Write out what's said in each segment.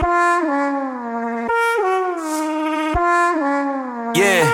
Yeah.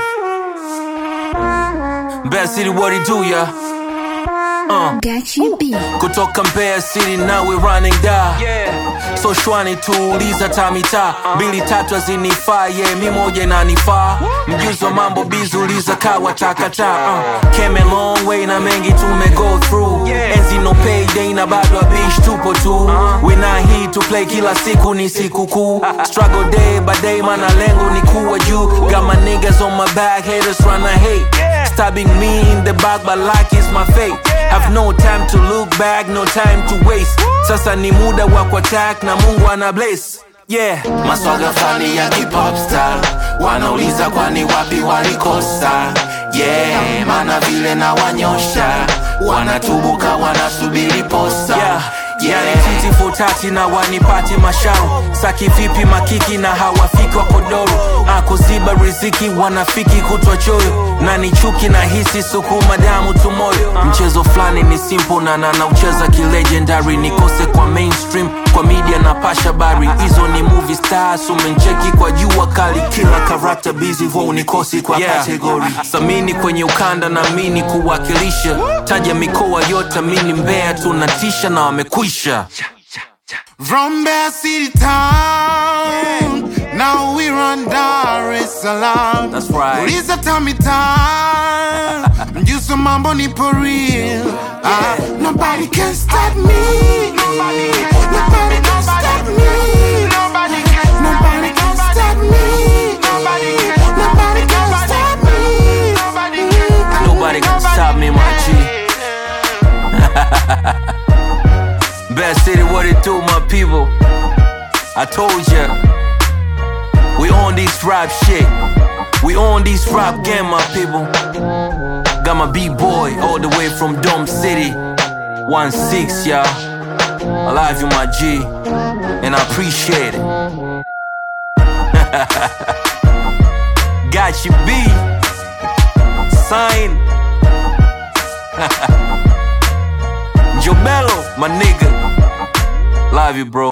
Best City, what it do, yeah? Got you beat. Kutoka Mbeya City, now we running da. So shwani tuuliza tamita Bili tatu hazinifaa, yeah, mi moja inanifaa. Mjuzi wa mambo bizuliza kawa takata. Came a long way na mengi tume go through. Enzi no payday na bado a bitch tupo tu. We not here to play, kila siku ni siku kuu. Struggle day by day, mana lengo ni kuwa juu. Got my niggas on my back, haters tryna hate. Stabbing me in the back, but like it's my fate. Have no time to look back, no time to waste. Sasa ni muda wa kuattack na Mungu ana bless. Yeah. Maswaga fani ya hip-hop style, wanauliza kwani wapi walikosa. Yeah, mana vile na wanyosha, wanatubuka wanasubiri posa. Yeah, titi futati na wanipati mashao. Saki vipi makiki na hawafiki wa kodoro. Kuziba riziki wanafiki kutwa choyo. Na ni chuki na hisi sukuma damu tumoyo. Mchezo flani ni simple na ucheza kilegendary. Nikose kwa mainstream, kwa media na pasha bari. Izo ni movie stars, umencheki kwa jua kali. Kila character busy vo unikosi kwa category. Samini kwenye ukanda na mini kuwakilisha. Taja mikoa yote mini Mbeya tunatisha na wamekwisha. From Mbeya City town, now we run Dar es Salaam. That's right. Uliza tamita, mjuzi wa mambo nipo real. Nobody can stop me. Nobody can stop me. Nobody can stop me. Nobody can stop me. Nobody can stop me, my G. Best City, what it do, my people? I told ya, we on this rap shit. We on this rap game, my people. Got my B-boy all the way from Dome City. 1-6, y'all. I love you, my G, and I appreciate it. Got you, B. Sign. Jobello, my nigga. Love you, bro.